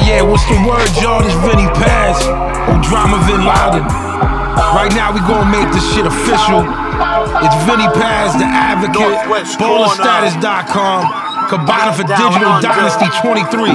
Yeah, what's the word, y'all? This Vinny Paz, Drama Vin Laden. Right now we gonna make this shit official. It's Vinny Paz, the advocate, BowlerStatus.com, Cabana for Digital Dynasty 23.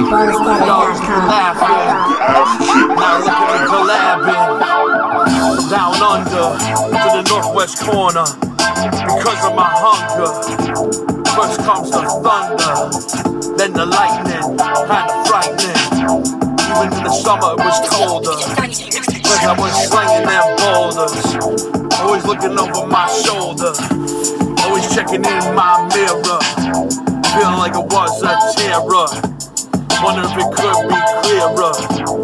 Now look at me collabing from down under to the northwest corner because of my hunger. First comes the thunder, then the lightning, kinda frightening. Even in the summer it was colder, cause I was slinging them boulders. Always looking over my shoulder, always checking in my mirror. Feeling like it was a terror, wondering if it could be clearer.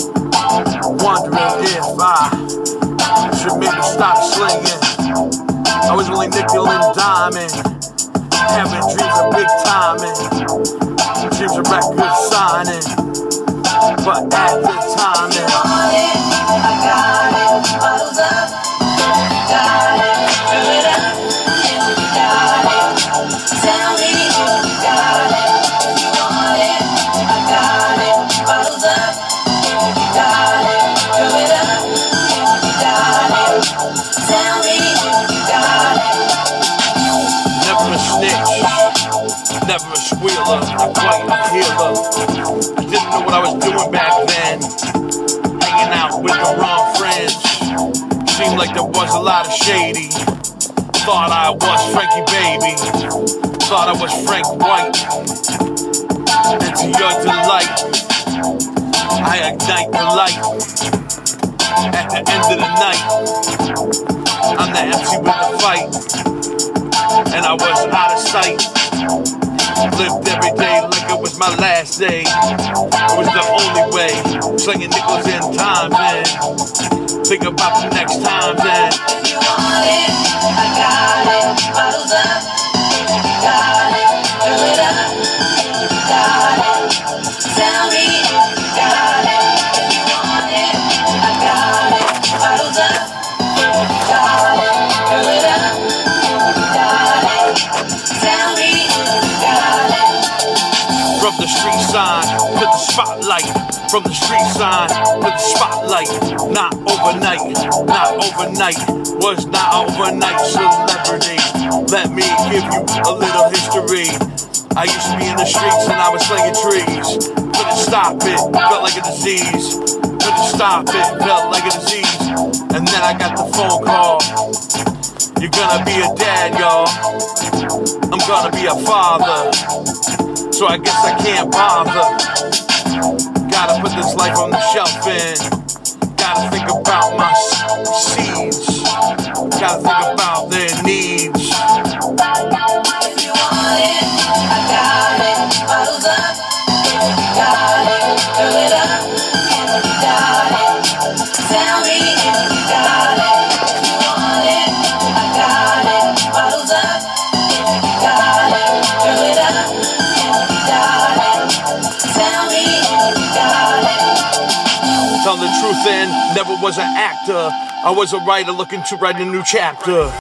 Wondering if I should maybe stop slinging. I was only nickel and diming, having dreams of big timing, dreams of record signing, but at the timing, I got it, bottles up, got it, fill it up, got it, tell me you got it, you want it, I got it, bottles up, got it, fill it up, got it, tell me you got it. never a snitch, never a squealer, not quite a healer. I didn't know what I was doing back then, hanging out with the wrong friends. Seemed like there was a lot of shady. Thought I was Frankie Baby, thought I was Frank White. And to your delight, I ignite the light. At the end of the night, I'm the MC with the fight, and I was out of sight. Lived every day like it was my last day. It was the only way, slinging nickels in time, man. Think about the next time, then. If you want it, I got it, bottles up, got it, fill it up, got it, tell me you got it. If you want it, I got it, bottles up, got it, fill it up, got it, tell me you got it. From the street sign to the spotlight, from the street sign to the spotlight. Not overnight, not overnight, was not overnight celebrity. Let me give you a little history. I used to be in the streets and I was slinging trees. Couldn't stop it, felt like a disease. Couldn't stop it, felt like a disease. And then I got the phone call. You're gonna be a dad, y'all. I'm gonna be a father. So I guess I can't bother. Gotta put this life on the shelf and gotta think about my seeds. Gotta think about their needs. If you want it, I got it, bottles up, got it, fill it up, got it, tell me you got it. If you want it, I got it, bottles up, got it, fill it up, got it, tell me you got it. Tell the truth and never was an actor. I was a writer looking to write a new chapter.